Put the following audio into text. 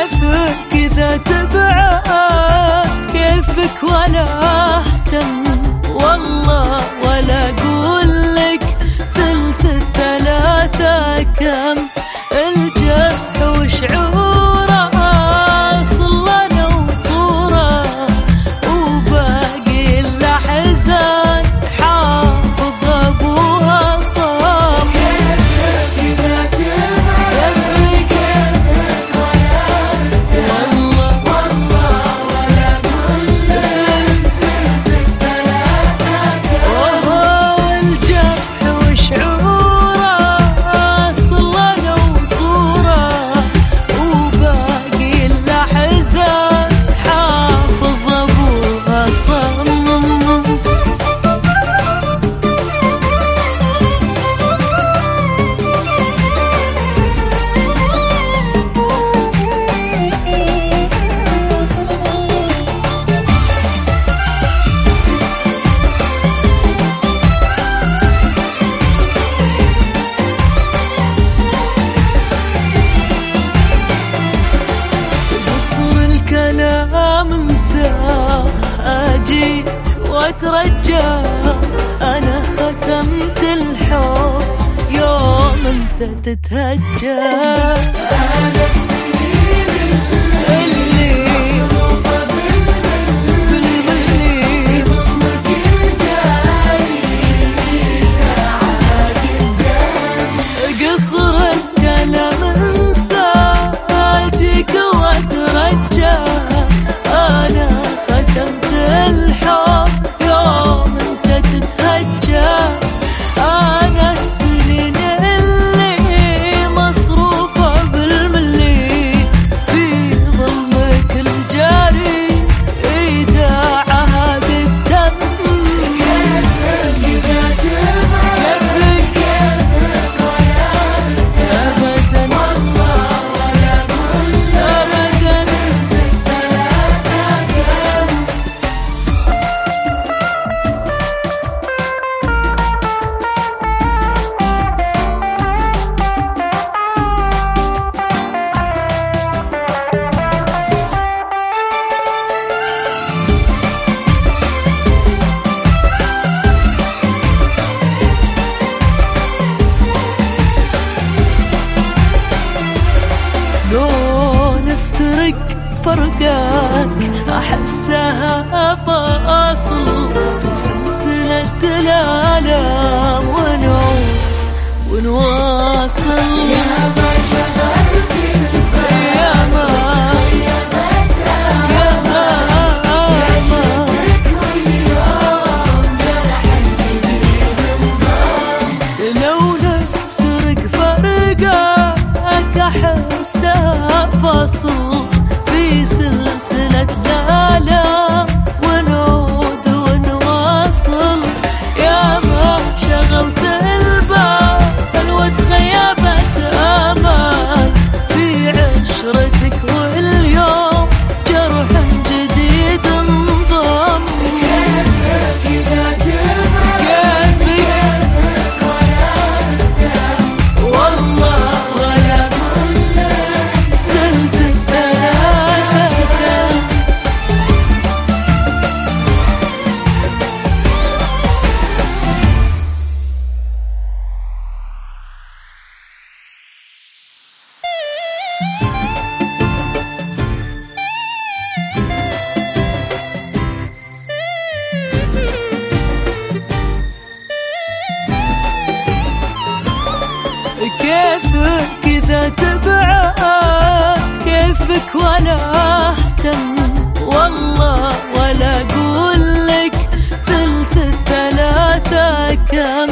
كيفك إذا تبعد كيفك ولا أهتم والله ولا أقول لك ثلث الثلاثة كم الجرح وشعوره أصلا وصوره وباقي الأحزان حافظ أبوها صام كيفك إذا تبعد كيفك ولا أهتم والله ولا أقول لك ثلث الثلاثة كم الجرح وشعوره أصلا وصوره وباقي الأحزان حافظ أبوها صام قصر الكلام انساه اجيك واترجى انا ختمت الحب يوم انت تتهجى انا السنين اللي مصروفة بالملي ضمك الجاي عادي الدم قصر الكلام انساه اجيك واترجى انا ختمت الحب يوم انت تتهجى انا السنين اللي مصروفة بالملي في ظلمك الجاري ايداع هذا الدم كيفك اذا تبعد كيفك ولا ابدا والله ولا اقول ابدا الثلاثة كم لو نفترق فرقك أحسها فاصل في سلسلة الآلام ونعود ونواصل يا ما شغلت البال يا ما عشتك واليوم جرح الجديد انضم لو نفترق فرقك أحسها فاصل في سلسلة الآلام ونعود ونواصل يا ما شغلت البال وتغيبت آمال في عشرتك واليوم جرح جديد انضم كيفك إذا تبعد كيفك ولا أهتم والله ولا أقول لك ثلث الثلاثة كم كيفك إذا تبعد كيفك ولا أهتم والله ولا أقول لك ثلث الثلاثة كم